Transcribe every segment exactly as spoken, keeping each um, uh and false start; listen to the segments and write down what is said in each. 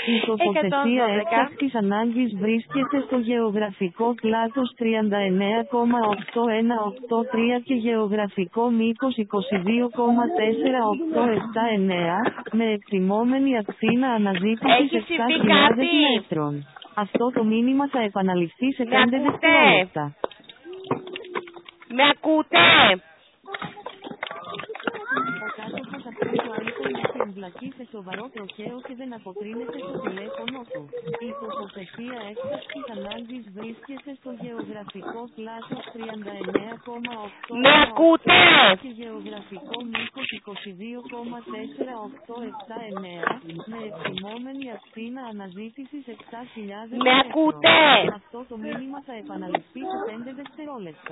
Η τοποθεσία έκτακτης ανάγκης βρίσκεται στο γεωγραφικό πλάτος τριάντα εννέα κόμμα οκτώ ένα οκτώ τρία και γεωγραφικό μήκος είκοσι δύο κόμμα τέσσερα οκτώ επτά εννέα, με εκτιμόμενη ακτίνα αναζήτησης επτά χιλιάδες μέτρων. Αυτό το μήνυμα θα επαναληφθεί σε πέντε δευτερόλεπτα. Με ακούτε? Εμπλακεί σε σοβαρό τροχαίο και δεν αποκρίνεται στο τηλέφωνο του. Η τοποθεσία έκτακτης ανάγκης βρίσκεται στο γεωγραφικό πλάτος τριάντα εννέα κόμμα οκτώ Με ακούτε? και γεωγραφικό μήκος είκοσι δύο κόμμα τέσσερα οκτώ επτά εννέα, με εκτιμόμενη ακτίνα αναζήτησης επτά χιλιάδες Με ακούτε? Αυτό το μήνυμα θα επαναληφθεί σε πέντε δευτερόλεπτα.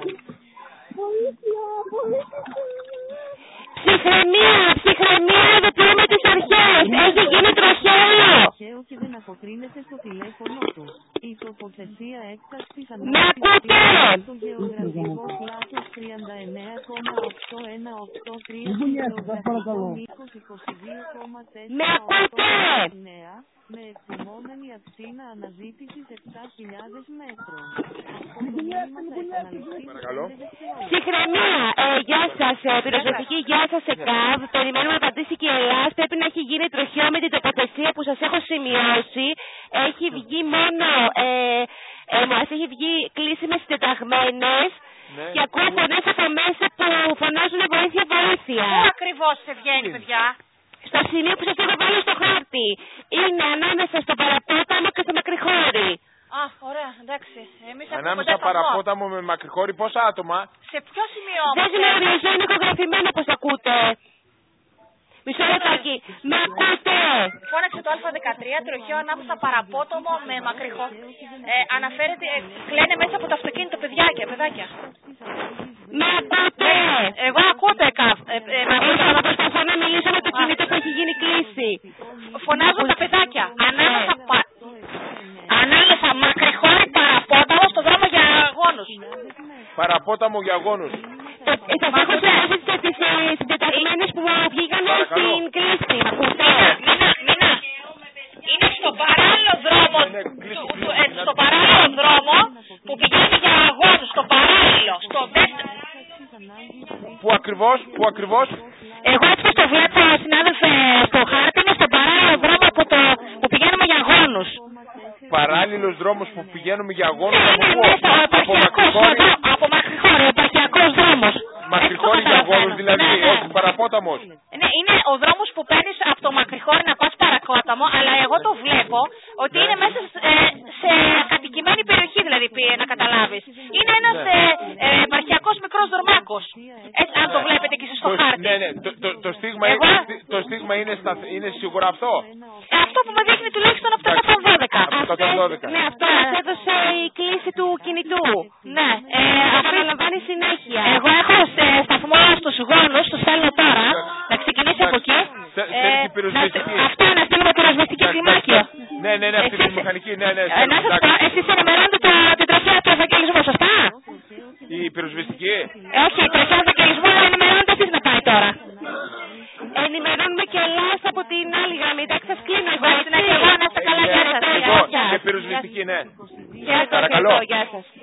Ψυχραιμία, ψυχραιμία, δεν τις αρχές. Έχει γίνει τροχαίο. Τροχαίο και δεν αποκρίνεται στο τηλέφωνο του. Η τοποθεσία έκτακτης Με ακούτε? στο γεωγραφικό πλάτος τριάντα εννέα κόμμα οκτώ ένα οκτώ τρία και γεωγραφικό μήκος είκοσι δύο κόμμα τέσσερα οκτώ εννέα, με εκτιμόμενη ακτίνα αναζήτησης επτά χιλιάδες μέτρων. Αυτό το μήνυμα θα επαναληφθεί σε πέντε δευτερόλεπτα. Ψυχραιμία, ε, γεια σας, ε, πυροσβεστική, γεια σας, ΕΚΑΒ. Περιμένουμε να απαντήσει και η Ελλάδα. Πρέπει να έχει γίνει τροχαίο με την τοποθεσία που σας έχω σημειώσει. Έχει βγει μόνο, ε, ε, μας έχει βγει κλείσιμες συντεταγμένες. Ναι. Και ακούω φωνές από μέσα που φωνάζουν βοήθεια, βοήθεια. Πού ακριβώς σε βγαίνει, παιδιά? Στο σημείο που σας έχω βάλει στο χάρτη. Είναι ανάμεσα στο Παραπόταμο και στο Μακρυχώρι. Α, ωραία, εντάξει. Εμείς Ανάμεσα Παραπόταμο με Μακρυχώρι, πόσα άτομα? Σε ποιο σημείο όμως? Δεν γνωρίζω, είναι ηχογραφημένο πως ακούτε. Μισό λεπτάκι. Με ακούτε? Φώναξε το Α δεκατρία, τροχαίο ανάμεσα Παραπόταμο με Μακρυχώρι. Ε, αναφέρεται, ε, κλαίνε μέσα από το αυτοκίνητο παιδιάκια, παιδάκια. Με ακούτε? Εγώ ακούω το ΕΚΑΒ. Ε, ε, να Ήθελα να προσπαθώ να μιλήσω με το κινητό που έχει γίνει κλίση. Φωνάζουν τα παιδάκια. Ανάμεσα, πα... ανάμεσα Μακρυχώρι Παραπόταμο στο δρόμο για αγώνους. Παραπόταμο για αγώνους. Σας έχω σημειώσει τις συντεταγμένες που βγήκαν στην κλίση. Μ' ακούτε? Νίνα, Νίνα, είναι στο παράλληλο δρόμο, του, του, ε, στο παράλληλο δρόμο που πηγαίνει για αγώνους, στο παράλληλο, στο δεύτερο. Πού ακριβώς, πού ακριβώς? Εγώ έτσι το βλέπω, συνάδελφε, στο χάρτη, είναι στο παράλληλο δρόμο που, το, που πηγαίνουμε για αγώνους. Παράλληλος δρόμος που πηγαίνουμε για αγώνους Ναι, από ναι, πού? ναι, στο Από Μακρυχώρι? Από Μακρυχώρι, ο επαρχιακός δρόμος. Μακρυχώρι για αγώνους δηλαδή, Ναι, ναι. όχι Παραπόταμος. Ναι, είναι ο δρόμος που παίρνεις από το Μακρυχώρι να πας Παραπόταμο, αλλά εγώ το βλέπω ότι είναι μέσα σε, σε κατοικημένη περιοχή, δηλαδή, να καταλάβεις. Είναι ένας Ναι. ε, ε, επαρχιακός μικρός δρομάκος. Έτσι, αν το βλέπετε και εσείς στο Το- χάρτη. Ναι, ναι, το, το, το, στίγμα, Εγώ- το, στί- το στίγμα είναι, στα, είναι σίγουρα αυτό. Ε, αυτό που με δείχνει τουλάχιστον από το εκατόν δώδεκα. Από το εκατόν δώδεκα. Ναι, αυτό μας έδωσε η κλίση του κινητού. Ναι, ε, Αυτό αναλαμβάνει συνέχεια. εγώ έχω σε σταθμό στους γόνους, τους στέλνω τώρα, να ξεκινήσει από εκεί. Θε- Ε, Θέλει την πυροσβεστική. να- Αυτό να στείλουμε πυροσβεστική Εντάξει, κλιμάκιο. εντάξει. Ναι, ναι, ναι, αυτή Εσείς- τη μηχανική, ναι, ναι. Ε, ξέρω, να σας πω, εντάξει. εσείς ενημερώνετε το, την τροχέα του Ευαγγελισμού, σωστά? Η πυροσβεστική. Ε, όχι, η τροχέα του Ευαγγελισμού ενημερώνετε εσείς να πάει τώρα. Ενημερώνουμε και Ελλάς από την άλλη γραμμή. Εντάξει, σας κλείνω εγώ. Εντάξει, να και εγώ, να είστε καλά, Ε, γεια ναι, σας. εγώ, Γεια σας. και πυροσβεστική, ναι. Γεια σας, Παρακαλώ. ευχαριστώ, γεια σας.